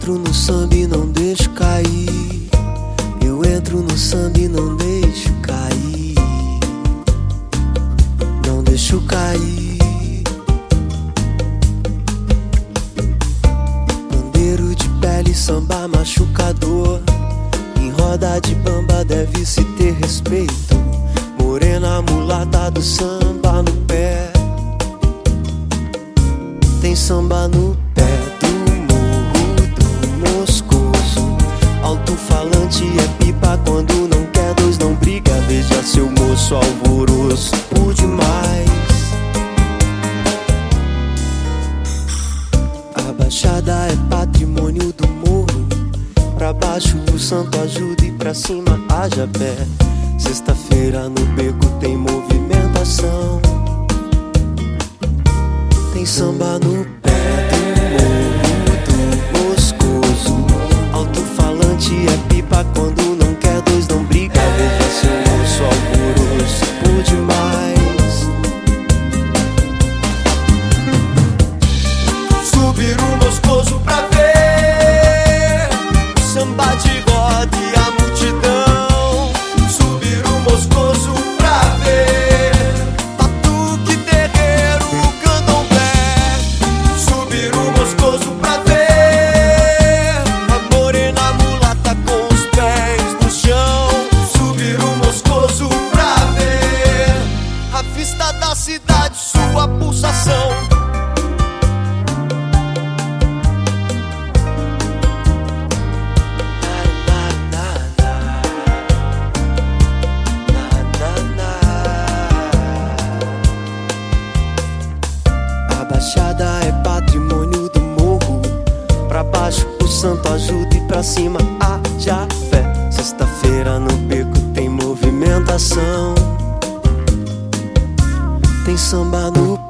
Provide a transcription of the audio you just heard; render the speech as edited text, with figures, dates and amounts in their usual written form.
entro no samba e não deixo cair. Eu entro no samba e não deixo cair. Não deixo cair. Bandeiro de pele, samba machucador. Em roda de bamba deve-se ter respeito. Morena mulata do samba no pé. Tem samba no pé do morro do Moscoso. Alto-falante é pipa quando não quer, dois não briga. Veja seu moço alvoroço por demais. A baixada é patrimônio do morro. Pra baixo o santo ajuda e pra cima haja pé. Sexta-feira no beco tem movimentação. Tem samba no pé do morro do Moscoso. Alto-falante é pipa quando não quer, dois não briga. Veja seu moço alvoroço por demais. Subir o Moscoso pra ver o samba de roda e a multidão. Subir o Moscoso pra ver batuque, terreiro, candomblé. Subir o Moscoso pra ver a morena mulata com os pés no chão. Subir o Moscoso pra ver a vista da cidade, sua pulsação. A baixada é patrimônio do morro. Pra baixo o santo ajuda e pra cima haja fé. Sexta-feira no beco tem movimentação. Tem samba no